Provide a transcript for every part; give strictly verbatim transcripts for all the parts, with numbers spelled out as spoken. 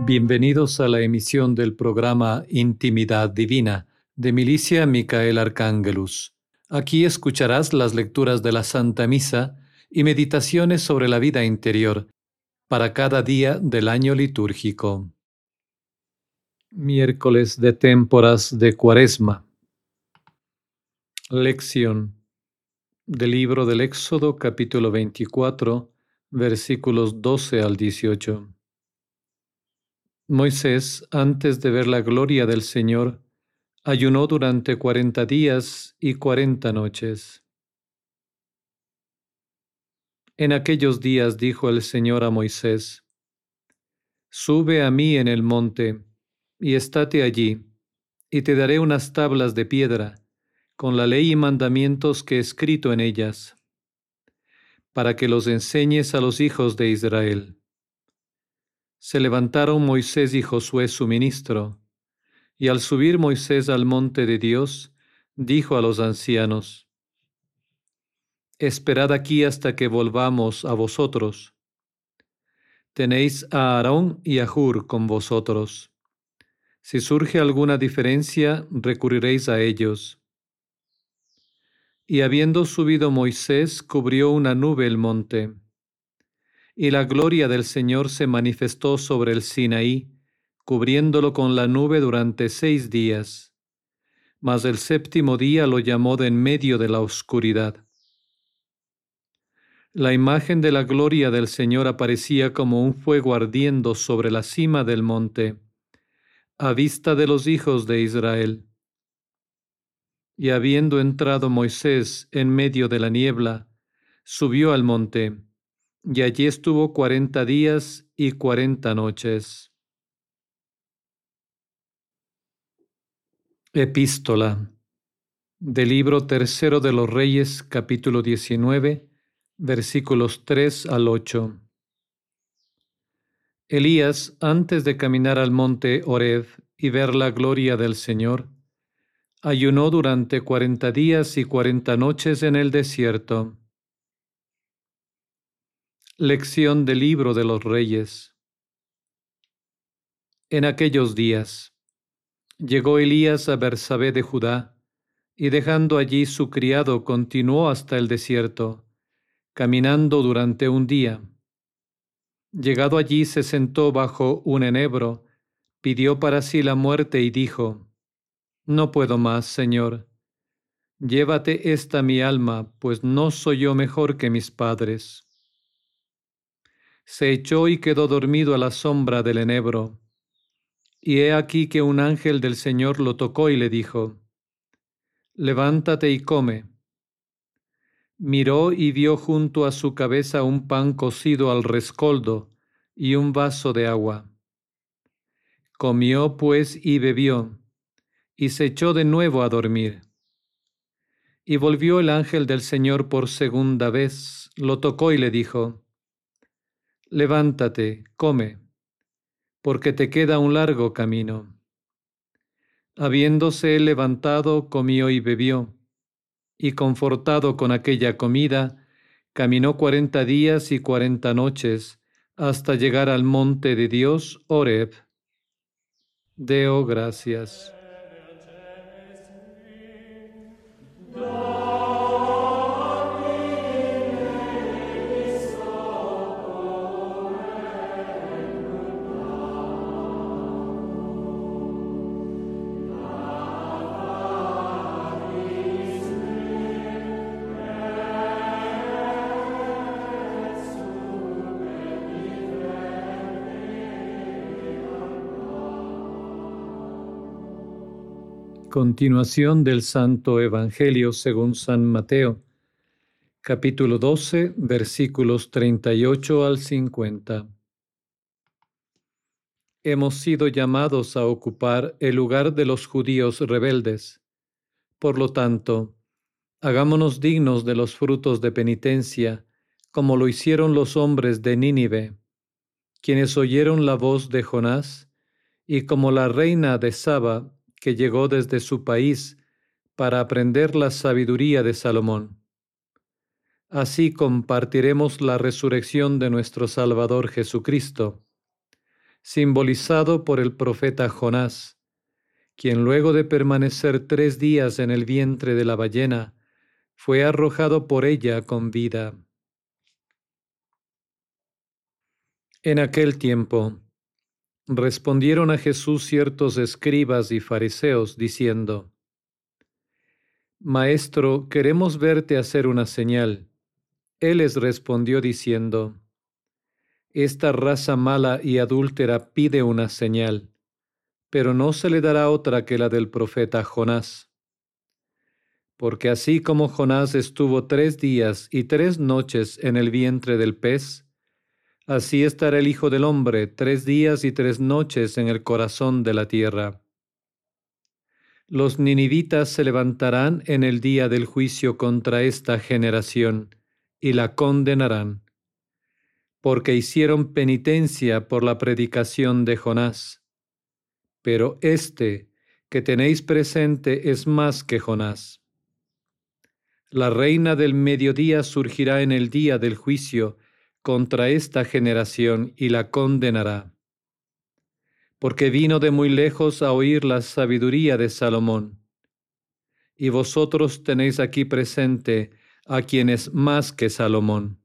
Bienvenidos a la emisión del programa Intimidad Divina de Milicia Micael Arcángelus. Aquí escucharás las lecturas de la Santa Misa y meditaciones sobre la vida interior para cada día del año litúrgico. Miércoles de Témporas de Cuaresma. Lección del libro del Éxodo, capítulo veinticuatro, versículos doce al dieciocho. Moisés, antes de ver la gloria del Señor, ayunó durante cuarenta días y cuarenta noches. En aquellos días dijo el Señor a Moisés: Sube a mí en el monte, y estate allí, y te daré unas tablas de piedra, con la ley y mandamientos que he escrito en ellas, para que los enseñes a los hijos de Israel. Se levantaron Moisés y Josué su ministro, y al subir Moisés al monte de Dios, dijo a los ancianos: Esperad aquí hasta que volvamos a vosotros. Tenéis a Aarón y a Hur con vosotros. Si surge alguna diferencia, recurriréis a ellos. Y habiendo subido Moisés, cubrió una nube el monte. Y la gloria del Señor se manifestó sobre el Sinaí, cubriéndolo con la nube durante seis días. Mas el séptimo día lo llamó de en medio de la oscuridad. La imagen de la gloria del Señor aparecía como un fuego ardiendo sobre la cima del monte, a vista de los hijos de Israel. Y habiendo entrado Moisés en medio de la niebla, subió al monte, y allí estuvo cuarenta días y cuarenta noches. Epístola del libro tercero de los Reyes, capítulo diecinueve, versículos tres al ocho. Elías, antes de caminar al monte Horeb y ver la gloria del Señor, ayunó durante cuarenta días y cuarenta noches en el desierto. Lección del libro de los Reyes. En aquellos días, llegó Elías a Bersabé de Judá, y dejando allí su criado continuó hasta el desierto, caminando durante un día. Llegado allí se sentó bajo un enebro, pidió para sí la muerte y dijo: No puedo más, Señor. Llévate esta mi alma, pues no soy yo mejor que mis padres. Se echó y quedó dormido a la sombra del enebro. Y he aquí que un ángel del Señor lo tocó y le dijo: Levántate y come. Miró y vio junto a su cabeza un pan cocido al rescoldo y un vaso de agua. Comió pues y bebió, y se echó de nuevo a dormir. Y volvió el ángel del Señor por segunda vez, lo tocó y le dijo: Levántate, come, porque te queda un largo camino. Habiéndose él levantado, comió y bebió, y confortado con aquella comida, caminó cuarenta días y cuarenta noches hasta llegar al monte de Dios, Horeb. Deo gracias. Continuación del Santo Evangelio según San Mateo, capítulo doce, versículos treinta y ocho al cincuenta. Hemos sido llamados a ocupar el lugar de los judíos rebeldes. Por lo tanto, hagámonos dignos de los frutos de penitencia, como lo hicieron los hombres de Nínive, quienes oyeron la voz de Jonás, y como la reina de Saba, que llegó desde su país para aprender la sabiduría de Salomón. Así compartiremos la resurrección de nuestro Salvador Jesucristo. simbolizado por el profeta Jonás, quien luego de permanecer tres días en el vientre de la ballena, fue arrojado por ella con vida. En aquel tiempo, respondieron a Jesús ciertos escribas y fariseos, diciendo: Maestro, queremos verte hacer una señal. Él les respondió diciendo: Esta raza mala y adúltera pide una señal, pero no se le dará otra que la del profeta Jonás. Porque así como Jonás estuvo tres días y tres noches en el vientre del pez, así estará el Hijo del Hombre tres días y tres noches en el corazón de la tierra. Los ninivitas se levantarán en el día del juicio contra esta generación y la condenarán, porque hicieron penitencia por la predicación de Jonás. Pero este que tenéis presente es más que Jonás. La reina del mediodía surgirá en el día del juicio contra esta generación y la condenará, porque vino de muy lejos a oír la sabiduría de Salomón. Y vosotros tenéis aquí presente a quien es más que Salomón.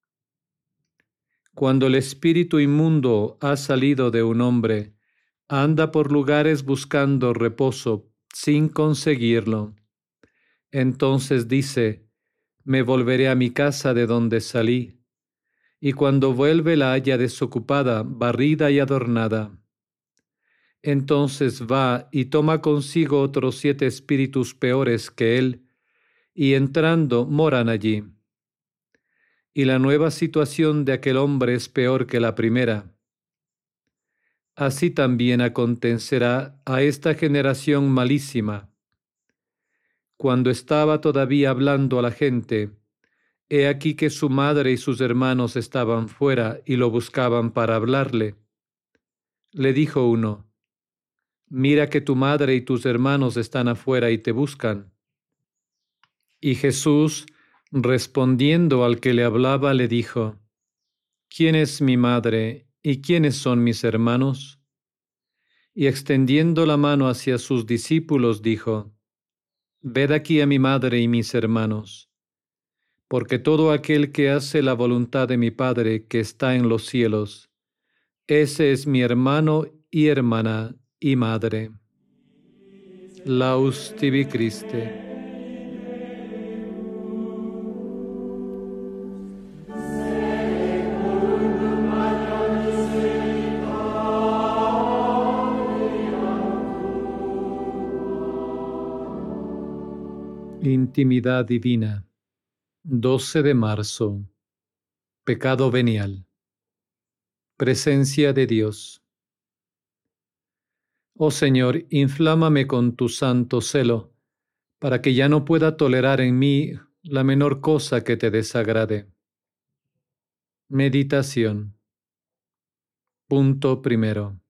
Cuando el espíritu inmundo ha salido de un hombre, anda por lugares buscando reposo sin conseguirlo. Entonces dice: Me volveré a mi casa de donde salí. Y cuando vuelve la halla desocupada, barrida y adornada. Entonces va y toma consigo otros siete espíritus peores que él, y entrando moran allí. Y la nueva situación de aquel hombre es peor que la primera. Así también acontecerá a esta generación malísima. Cuando estaba todavía hablando a la gente, he aquí que su madre y sus hermanos estaban fuera y lo buscaban para hablarle. Le dijo uno: Mira que tu madre y tus hermanos están afuera y te buscan. Y Jesús, respondiendo al que le hablaba, le dijo: ¿Quién es mi madre y quiénes son mis hermanos? Y extendiendo la mano hacia sus discípulos, dijo: Ved aquí a mi madre y mis hermanos, porque todo aquel que hace la voluntad de mi Padre que está en los cielos, ese es mi hermano y hermana y madre. Laus tibi Christe. Intimidad divina. doce de marzo. Pecado venial. Presencia de Dios. Oh Señor, inflámame con tu santo celo, para que ya no pueda tolerar en mí la menor cosa que te desagrade. Meditación. Punto primero.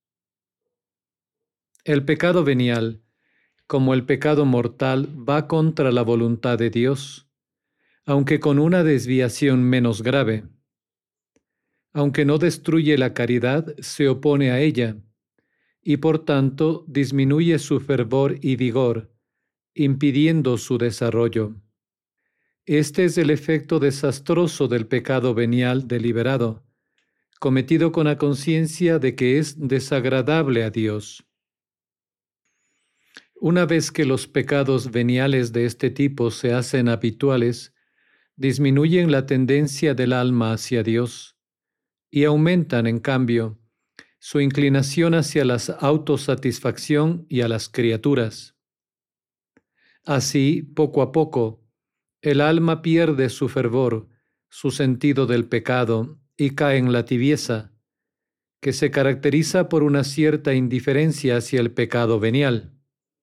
El pecado venial, como el pecado mortal, va contra la voluntad de Dios, aunque con una desviación menos grave. Aunque no destruye la caridad, se opone a ella, y por tanto disminuye su fervor y vigor, impidiendo su desarrollo. Este es el efecto desastroso del pecado venial deliberado, cometido con la conciencia de que es desagradable a Dios. Una vez que los pecados veniales de este tipo se hacen habituales, disminuyen la tendencia del alma hacia Dios y aumentan, en cambio, su inclinación hacia la autosatisfacción y a las criaturas. Así, poco a poco, el alma pierde su fervor, su sentido del pecado y cae en la tibieza, que se caracteriza por una cierta indiferencia hacia el pecado venial.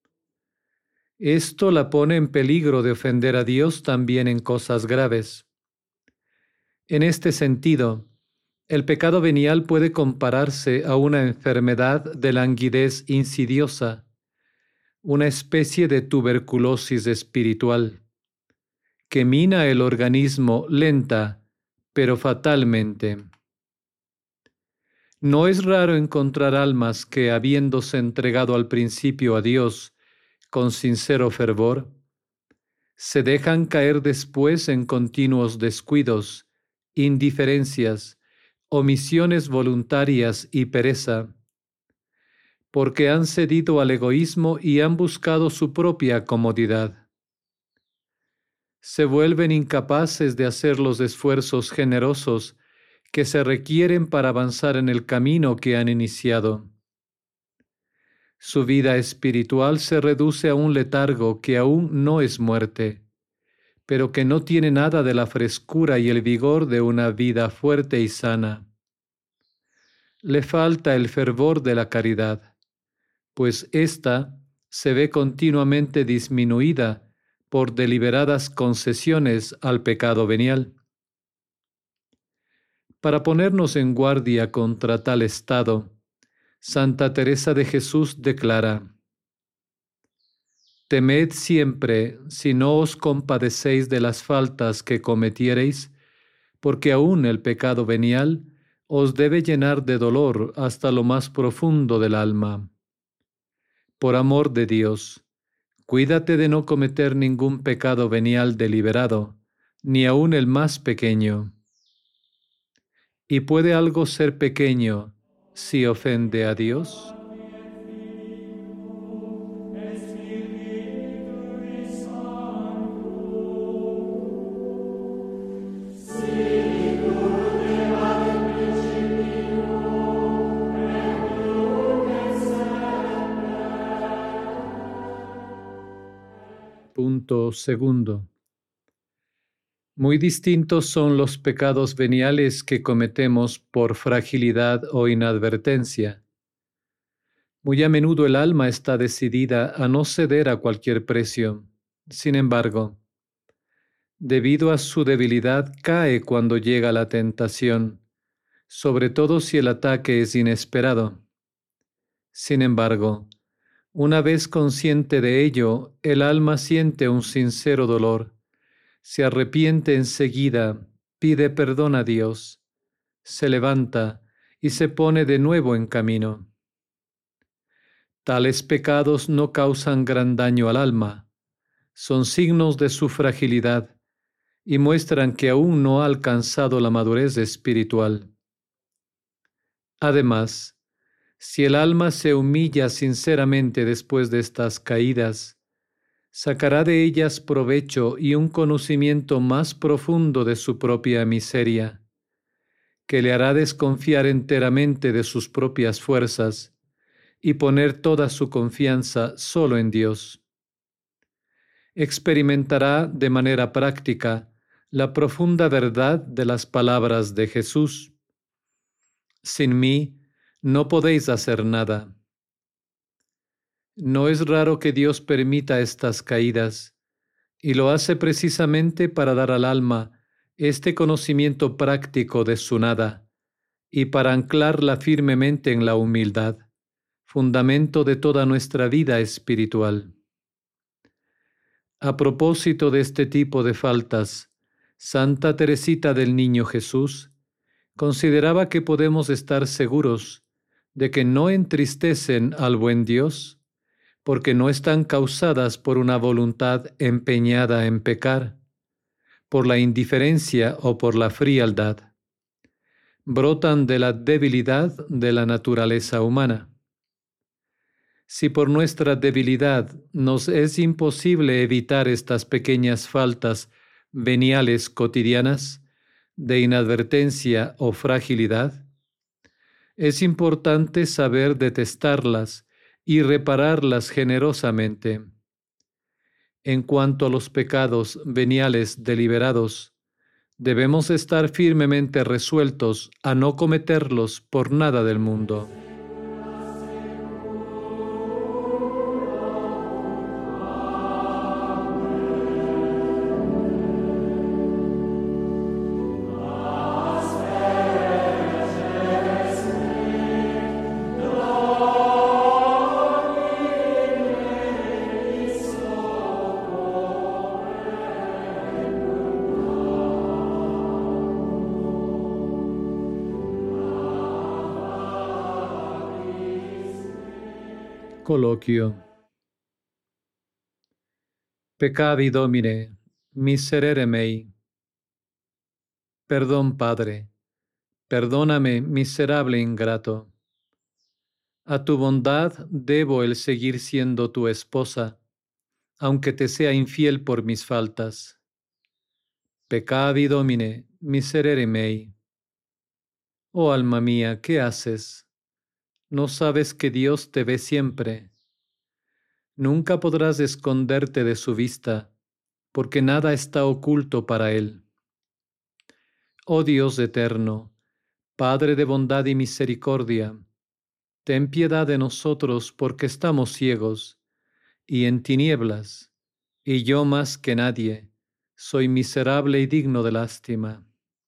Esto la pone en peligro de ofender a Dios también en cosas graves. En este sentido, el pecado venial puede compararse a una enfermedad de languidez insidiosa, una especie de tuberculosis espiritual, que mina el organismo lenta, pero fatalmente. No es raro encontrar almas que, habiéndose entregado al principio a Dios con sincero fervor, se dejan caer después en continuos descuidos, indiferencias, omisiones voluntarias y pereza, porque han cedido al egoísmo y han buscado su propia comodidad. Se vuelven incapaces de hacer los esfuerzos generosos que se requieren para avanzar en el camino que han iniciado. Su vida espiritual se reduce a un letargo que aún no es muerte, pero que no tiene nada de la frescura y el vigor de una vida fuerte y sana. Le falta el fervor de la caridad, pues ésta se ve continuamente disminuida por deliberadas concesiones al pecado venial. Para ponernos en guardia contra tal estado, Santa Teresa de Jesús declara: temed siempre si no os compadecéis de las faltas que cometiereis, porque aún el pecado venial os debe llenar de dolor hasta lo más profundo del alma. Por amor de Dios, cuídate de no cometer ningún pecado venial deliberado, ni aun el más pequeño. ¿Y puede algo ser pequeño si ofende a Dios? Punto segundo. Muy distintos son los pecados veniales que cometemos por fragilidad o inadvertencia. Muy a menudo el alma está decidida a no ceder a cualquier precio. Sin embargo, debido a su debilidad, cae cuando llega la tentación, sobre todo si el ataque es inesperado. Sin embargo, una vez consciente de ello, el alma siente un sincero dolor, se arrepiente enseguida, pide perdón a Dios, se levanta y se pone de nuevo en camino. Tales pecados no causan gran daño al alma, son signos de su fragilidad y muestran que aún no ha alcanzado la madurez espiritual. Además, si el alma se humilla sinceramente después de estas caídas, sacará de ellas provecho y un conocimiento más profundo de su propia miseria, que le hará desconfiar enteramente de sus propias fuerzas y poner toda su confianza solo en Dios. Experimentará de manera práctica la profunda verdad de las palabras de Jesús: sin mí no podéis hacer nada. No es raro que Dios permita estas caídas, y lo hace precisamente para dar al alma este conocimiento práctico de su nada, y para anclarla firmemente en la humildad, fundamento de toda nuestra vida espiritual. A propósito de este tipo de faltas, Santa Teresita del Niño Jesús consideraba que podemos estar seguros de que no entristecen al buen Dios, porque no están causadas por una voluntad empeñada en pecar, por la indiferencia o por la frialdad. Brotan de la debilidad de la naturaleza humana. Si por nuestra debilidad nos es imposible evitar estas pequeñas faltas veniales cotidianas, de inadvertencia o fragilidad, es importante saber detestarlas y repararlas generosamente. En cuanto a los pecados veniales deliberados, debemos estar firmemente resueltos a no cometerlos por nada del mundo. Coloquio. Peccavi Domine, miserere mei. Perdón, Padre, perdóname, miserable ingrato. A tu bondad debo el seguir siendo tu esposa, aunque te sea infiel por mis faltas. Peccavi Domine, miserere mei. Oh alma mía, ¿qué haces? ¿No sabes que Dios te ve siempre? Nunca podrás esconderte de su vista, porque nada está oculto para Él. Oh Dios eterno, Padre de bondad y misericordia, ten piedad de nosotros porque estamos ciegos y en tinieblas, y yo más que nadie soy miserable y digno de lástima.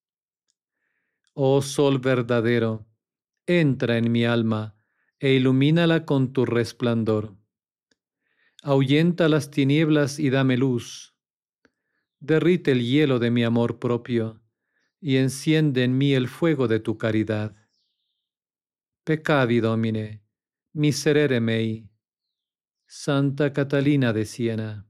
Oh Sol verdadero, entra en mi alma e ilumínala con tu resplandor. Ahuyenta las tinieblas y dame luz. Derrite el hielo de mi amor propio y enciende en mí el fuego de tu caridad. Peccavi Domine, miserere mei. Santa Catalina de Siena.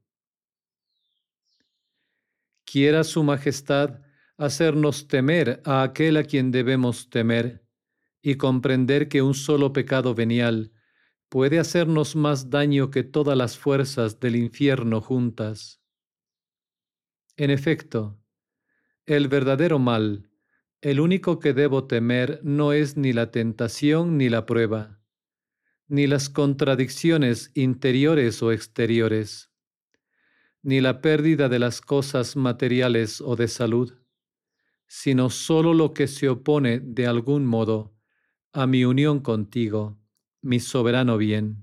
Quiera su majestad hacernos temer a aquel a quien debemos temer y comprender que un solo pecado venial puede hacernos más daño que todas las fuerzas del infierno juntas. En efecto, el verdadero mal, el único que debo temer, no es ni la tentación ni la prueba, ni las contradicciones interiores o exteriores, ni la pérdida de las cosas materiales o de salud, sino solo lo que se opone de algún modo a mi unión contigo, mi soberano bien.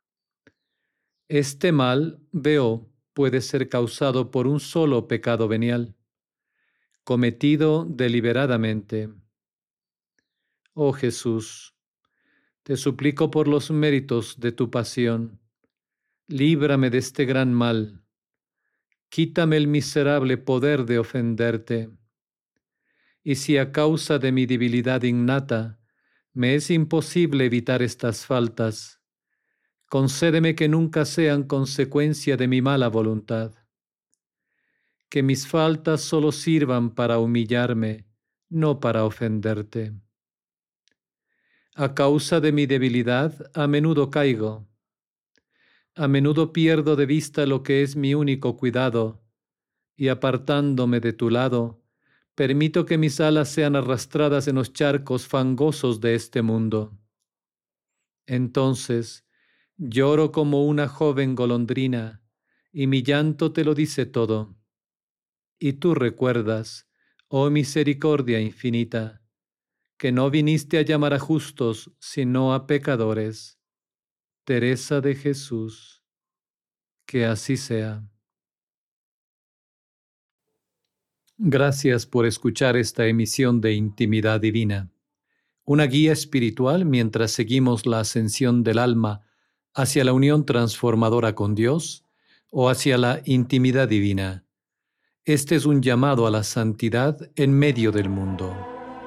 Este mal, veo, puede ser causado por un solo pecado venial, cometido deliberadamente. Oh Jesús, te suplico por los méritos de tu pasión, líbrame de este gran mal, quítame el miserable poder de ofenderte. Y si a causa de mi debilidad innata me es imposible evitar estas faltas, concédeme que nunca sean consecuencia de mi mala voluntad. Que mis faltas solo sirvan para humillarme, no para ofenderte. A causa de mi debilidad, a menudo caigo. A menudo pierdo de vista lo que es mi único cuidado, y apartándome de tu lado, permito que mis alas sean arrastradas en los charcos fangosos de este mundo. Entonces, lloro como una joven golondrina, y mi llanto te lo dice todo. Y tú recuerdas, oh misericordia infinita, que no viniste a llamar a justos, sino a pecadores. Teresa de Jesús. Que así sea. Gracias por escuchar esta emisión de Intimidad Divina, una guía espiritual mientras seguimos la ascensión del alma hacia la unión transformadora con Dios o hacia la intimidad divina. Este es un llamado a la santidad en medio del mundo.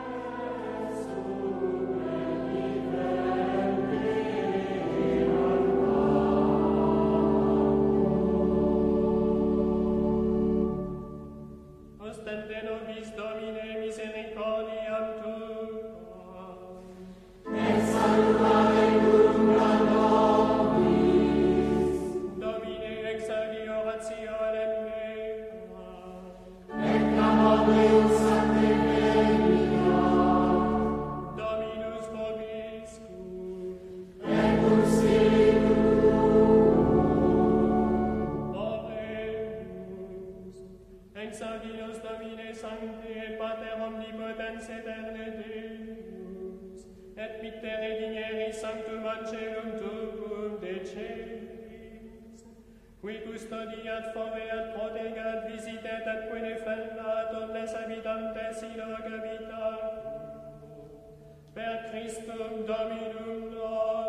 Qui custodiat, foveat, protegat, visitet, atque defendat, omnes habitantes illo habitat. Per Christum Dominum nostrum.